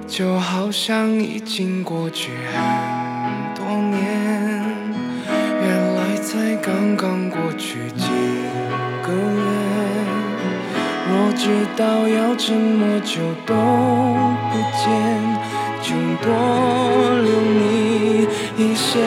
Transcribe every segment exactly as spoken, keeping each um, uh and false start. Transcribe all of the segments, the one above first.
就好像已经过去很多年，原来才刚刚过去几个月。若知道要这么久都不见，就多留你一些。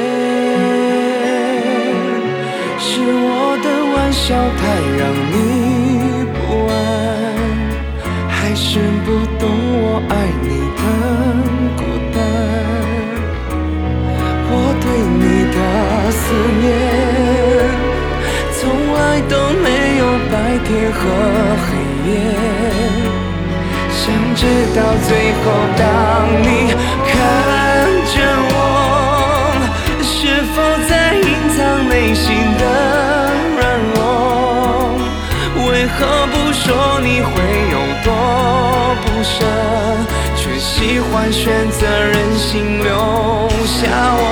是我的玩笑太让你不安，还是不懂我爱你的孤单？我对你的思念从来都没有白天和黑夜，想知道最后当你看着我，是否在隐藏内心的软弱？为何不说你会有多不舍，却喜欢选择任性留下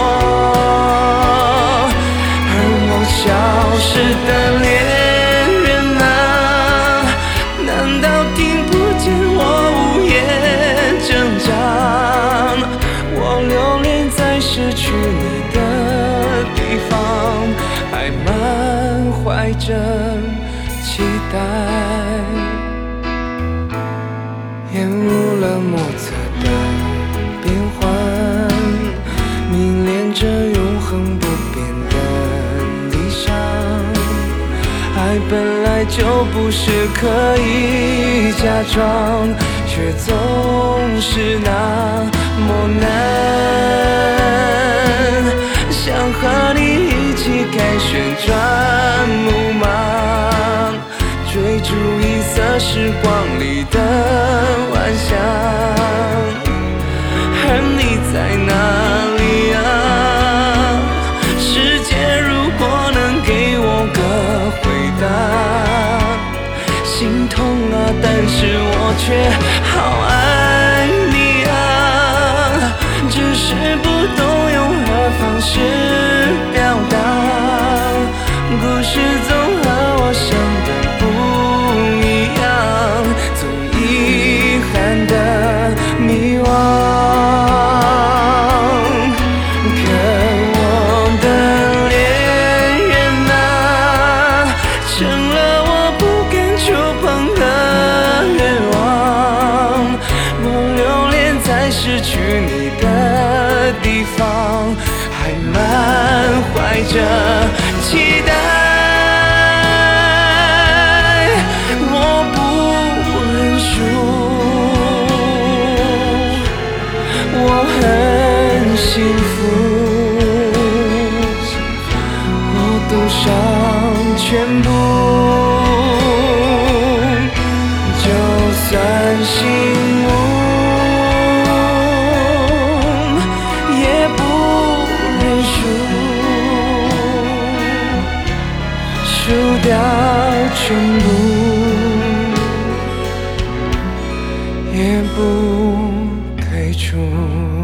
我？而我消失的恋人啊，难道听不见我午夜挣扎？我留恋在失去你的地方，还满怀着期待，厌恶了莫测的变幻，迷恋着永恒不变的理想。爱本来就不是可以假装，却总是那么难。想和你一起开旋转木马，追逐异色时光里的晚霞，而你在哪里啊？世界如果能给我个回答，心痛啊，但是我却好爱你啊，只是不懂用何方式表达，故事总和我想的不一样，总遗憾的迷惘。可我的恋人啊，成了我不敢触碰的愿望。我留恋在失去你的地方，还满怀着期待。我不认输，我很幸福，我赌上全部，就算醒悟也不认输，输掉全部也不退出。